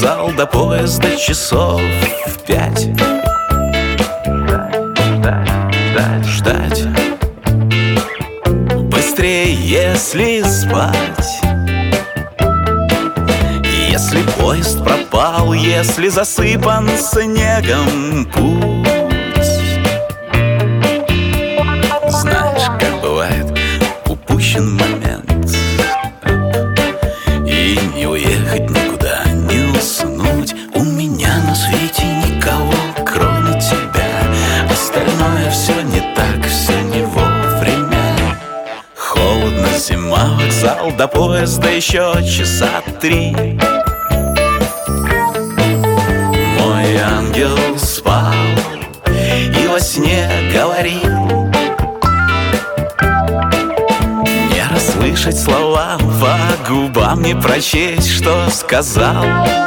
вокзал до поезда часов в 5. Ждать. Быстрее, если спать. Если поезд пропал, если засыпан снегом путь. Знаешь, как бывает, упущен момент, и не уехать никуда, не уснуть. У меня на свете никого, кроме тебя. Остальное все не так, все не вовремя. Холодно, зима, вокзал до поезда еще часа 3. Мой ангел спал и во сне говорил. Не расслышать слова, по губам не прочесть, что сказал.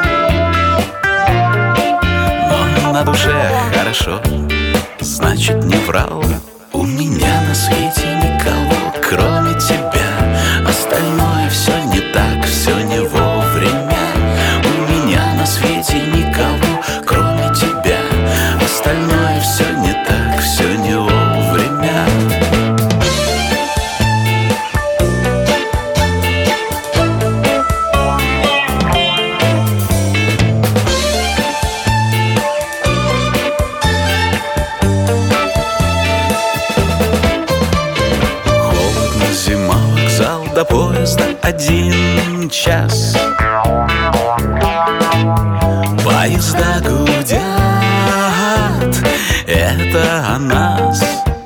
Но на душе хорошо, значит, не врал. У меня на свете никого, кроме тебя. Остальное все не так, все не вовремя. У меня на свете никого, кроме тебя. Остальное все не так, все не вовремя. До поезда 1 час. Поезда гудят, это о нас.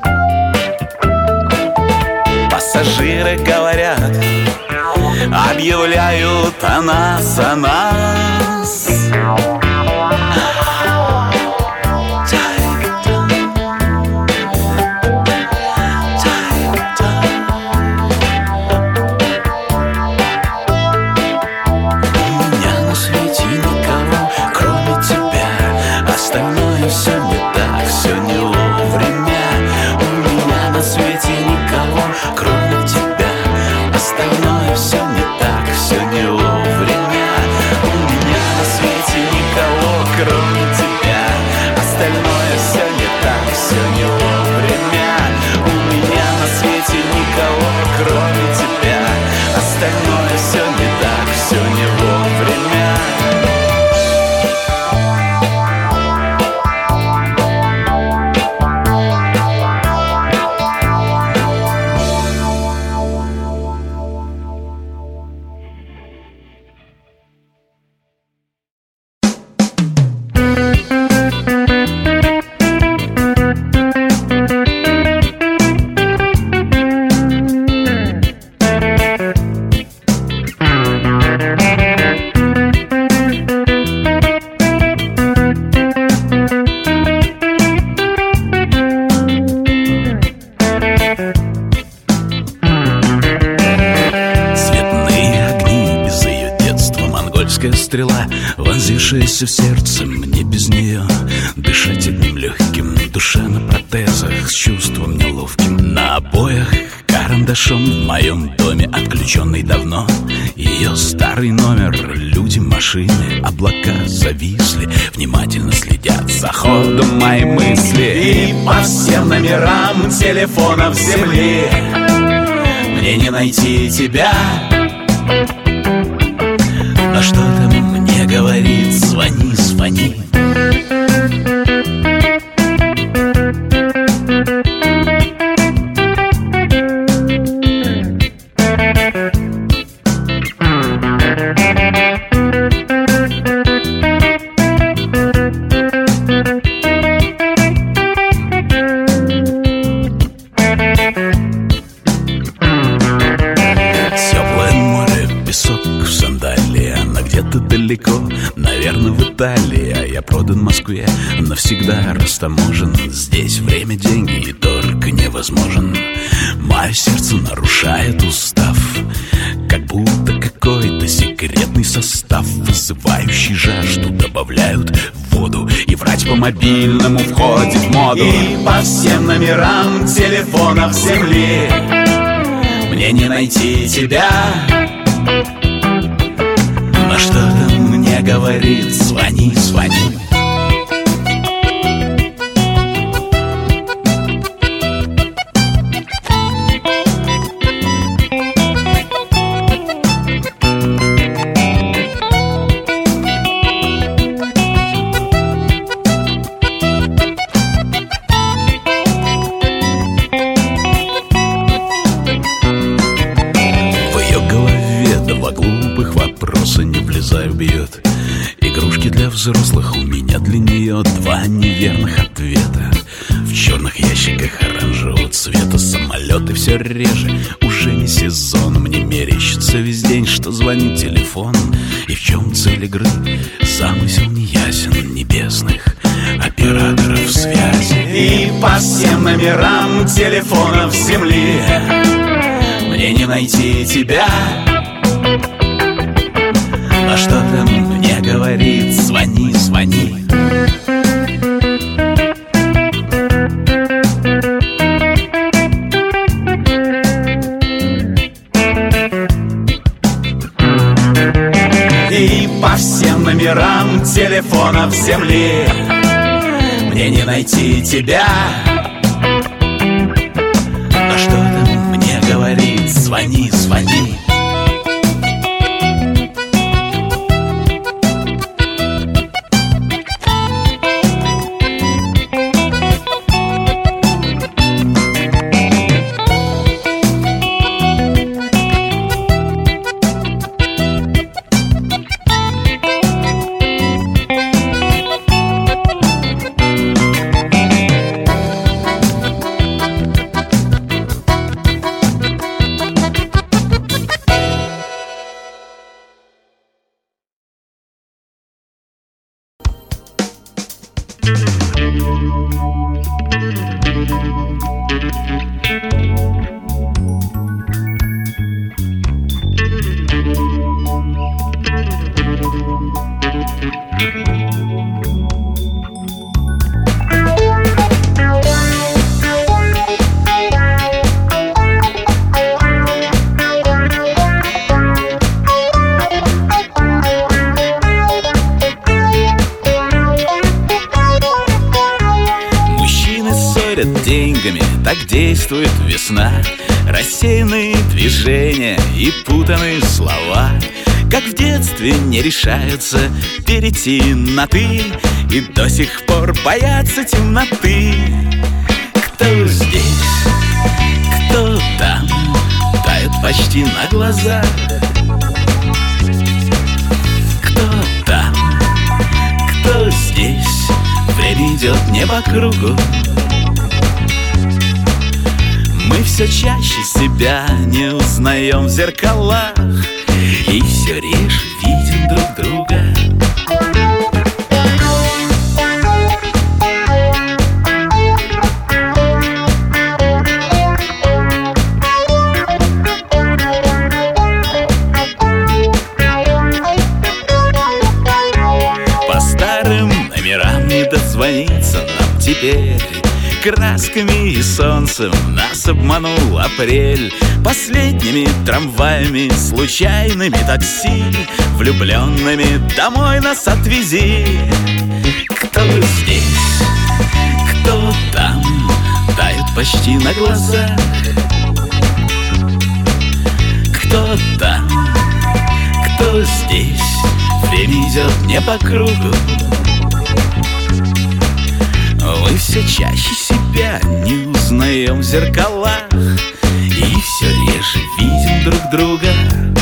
Пассажиры говорят, объявляют о нас, о нас. Все не так, все не вовремя. У меня на свете никого, кроме тебя. Остальное все не так, все не вовремя. У меня на свете никого, кроме тебя. Остальное все не так, все не вовремя. У меня на свете никого, кроме тебя. Остальное все не так, все не вовремя. Стрела, вонзившаяся в сердце, мне без нее дышать одним легким. Душа на протезах с чувством неловким. На обоях карандашом в моем доме, отключенный давно ее старый номер. Люди, машины, облака зависли, внимательно следят за ходом мои мысли. И по всем номерам телефонов земли мне не найти тебя. Но что-то мне говорит: звони, звони. Далеко, наверное, в Италии, а я продан в Москве, навсегда растаможен. Здесь время, деньги и торг невозможен. Мое сердце нарушает устав, как будто какой-то секретный состав, вызывающий жажду, добавляют в воду. И врать по мобильному входит в моду. И по всем номерам телефонов земли мне не найти тебя. Но что-то мне мне говорит: звони, звони. Бьет. Игрушки для взрослых, у меня для нее 2 неверных ответа. В черных ящиках оранжевого цвета самолеты все реже, уже не сезон. Мне мерещится весь день, что звонит телефон. И в чем цель игры? Замысел неясен небесных операторов связи. И по всем номерам телефонов земли мне не найти тебя. А что-то мне говорит: звони, звони. И по всем номерам телефонов земли мне не найти тебя. А что-то мне говорит: звони, звони. Деньгами так действует весна. Рассеянные движения и путанные слова, как в детстве не решаются перейти на «ты» и до сих пор боятся темноты. Кто здесь, кто там, тают почти на глазах. Кто там, кто здесь, время идет не по кругу. Мы все чаще себя не узнаем в зеркалах и все реже видим друг друга. По старым номерам не дозвониться нам теперь. Красками и солнцем нас обманул апрель. Последними трамваями, случайными такси, влюбленными домой нас отвези. Кто здесь, кто там, тают почти на глазах. Кто там, кто здесь, время идет не по кругу. Мы все чаще себя не узнаем в зеркалах и все реже видим друг друга.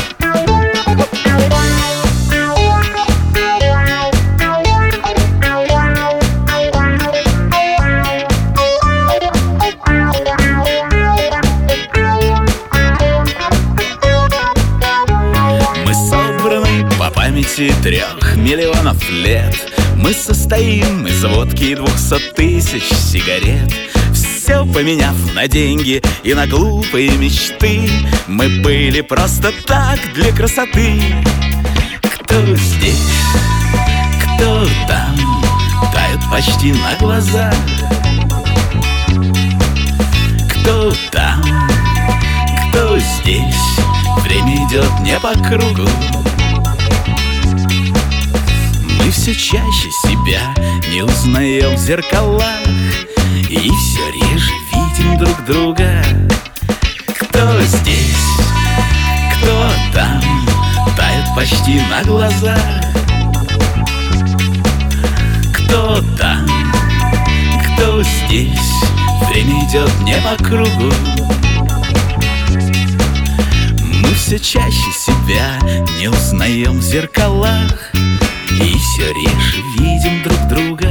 Мы собраны по памяти 3 миллионов лет. Мы состоим из водки и 200 тысяч сигарет. Все поменяв на деньги и на глупые мечты, мы были просто так для красоты. Кто здесь, кто там, тают почти на глазах. Кто там, кто здесь, время идет не по кругу. Мы все чаще себя не узнаем в зеркалах и все реже видим друг друга. Кто здесь, кто там, тает почти на глазах. Кто там, кто здесь, время идет не по кругу. Мы все чаще себя не узнаем в зеркалах и все реже видим друг друга.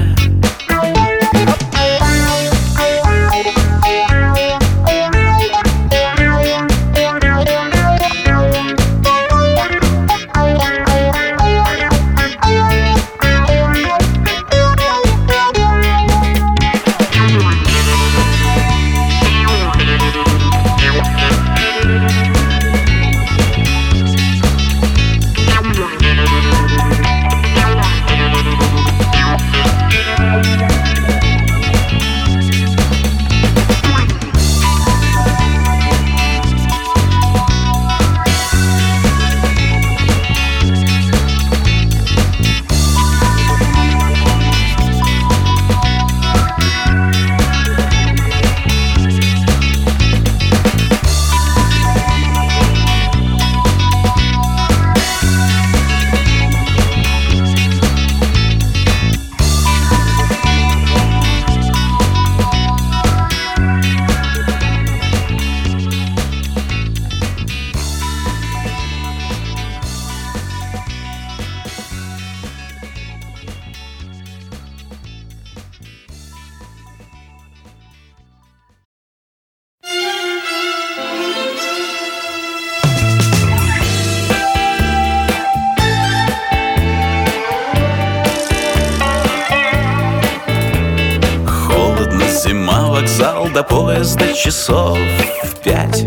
Зима, вокзал, до поезда часов 5.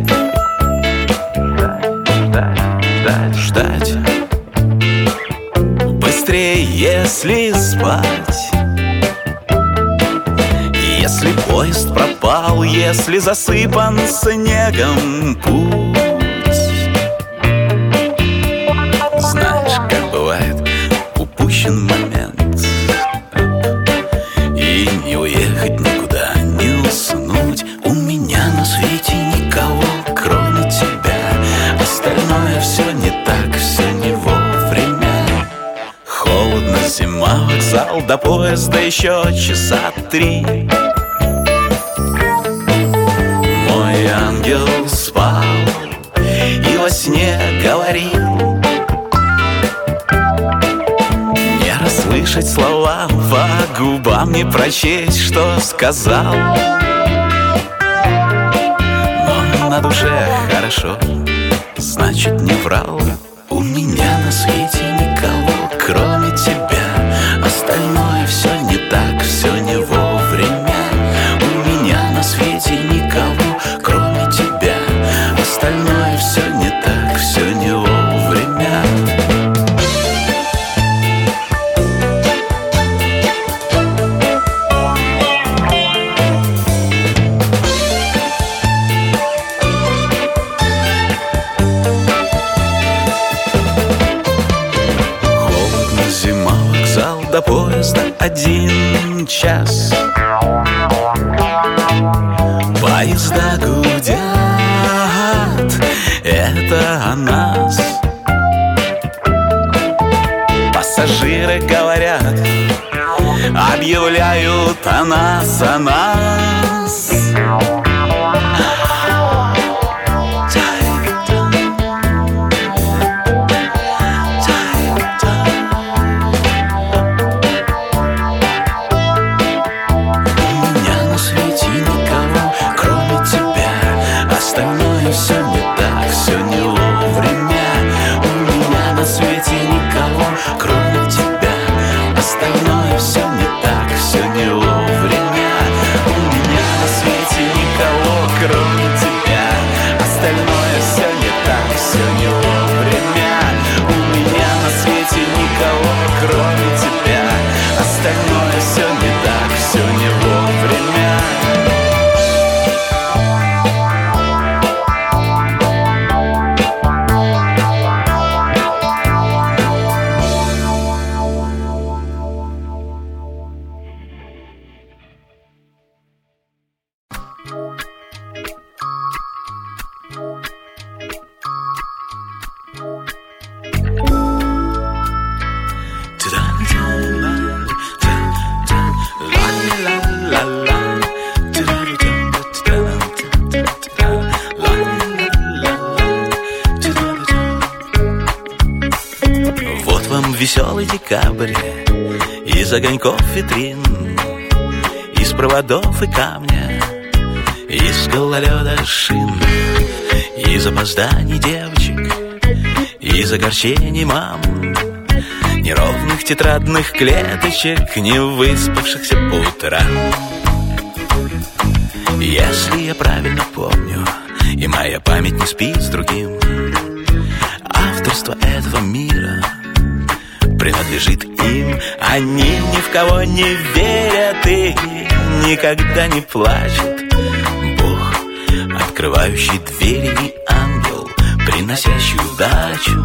Ждать. Быстрее, если спать. Если поезд пропал, если засыпан снегом путь. Знаешь, как бывает, упущен момент, и не уехать никуда, не уснуть. У меня на свете никого, кроме тебя. Остальное все не так, все не вовремя. Холодно, зима, вокзал, до поезда еще часа 3. Мой ангел спал и во сне говорил. Не расслышать слова по губам, не прочесть, что сказал. Но на душе хорошо, значит, не врал. У меня на свете никого, кроме тебя. Остальное все не так, все не вовремя. У меня на свете никого, кроме тебя. Остальное все не так, все не вовремя. До поезда 1 час. Поезда гудят, это о нас. Пассажиры говорят, объявляют о нас, о нас. Остальное все не так, все не вовремя. У меня на свете никого, кроме тебя. Остальное все не так, все не вовремя. У меня из огоньков витрин, из проводов и камня, из гололеда шин, из опозданий девочек, из огорчений мам, неровных тетрадных клеточек, не выспавшихся по утрам. Если я правильно помню, и моя память не спит с другим, авторство этого мира принадлежит им. Они ни в кого не верят и никогда не плачут. Бог, открывающий двери, и ангел, приносящий удачу.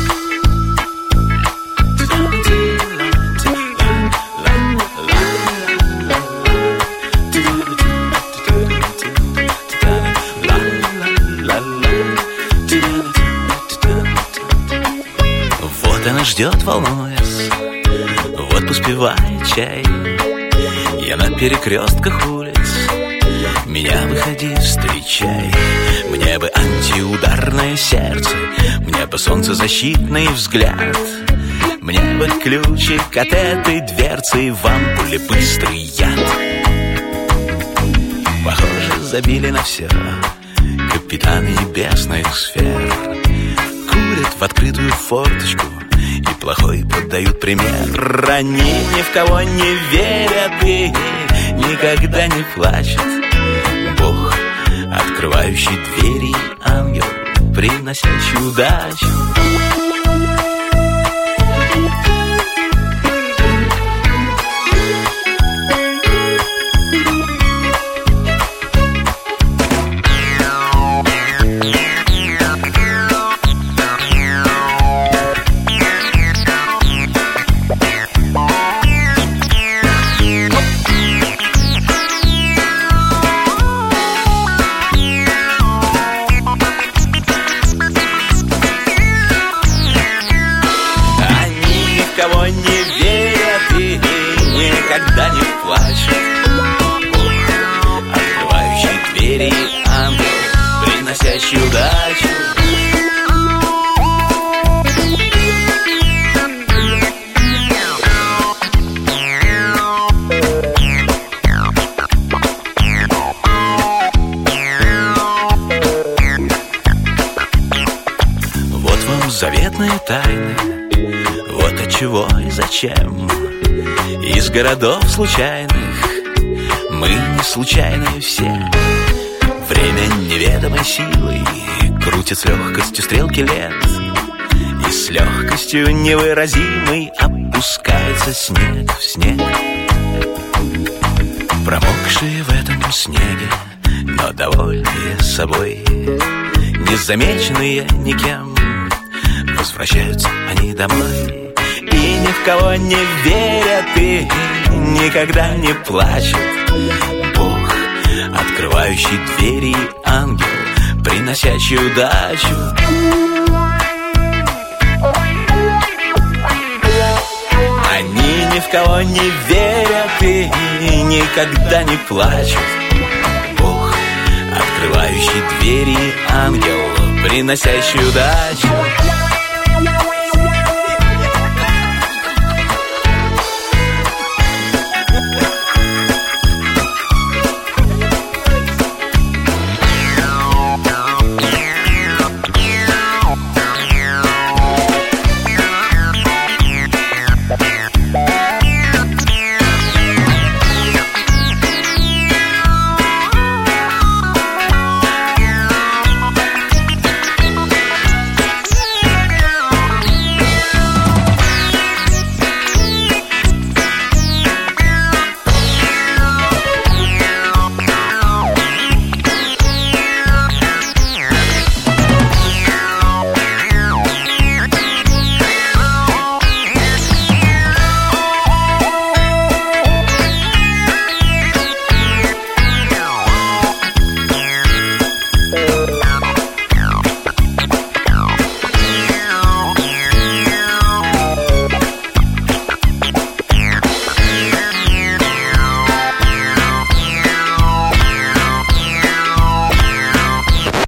Вот она ждет, волнуясь, вот поспевает чай. Я на перекрестках улиц, меня выходи, встречай. Мне бы антиударное сердце, мне бы солнцезащитный взгляд, мне бы ключик от этой дверцы, в ампуле быстрый яд. Похоже, забили на все капитаны небесных сфер, курят в открытую форточку и плохой поддают пример. Они ни в кого не верят и никогда не плачут. Бог, открывающий двери, ангел, приносящий удачу. Никогда не плачет. Открывающий двери, ангел, приносящий удачу. Вот вам заветные тайны, вот от чего и зачем. Из городов случайных мы не случайные все. Время неведомой силой крутит с легкостью стрелки лет, и с легкостью невыразимой опускается снег в снег. Промокшие в этом снеге, но довольные собой, незамеченные никем, возвращаются они домой. И ни в кого не верят и никогда не плачут. Бог, открывающий двери, ангел, приносящий удачу. Они ни в кого не верят и никогда не плачут. Бог, открывающий двери, ангел, приносящий удачу.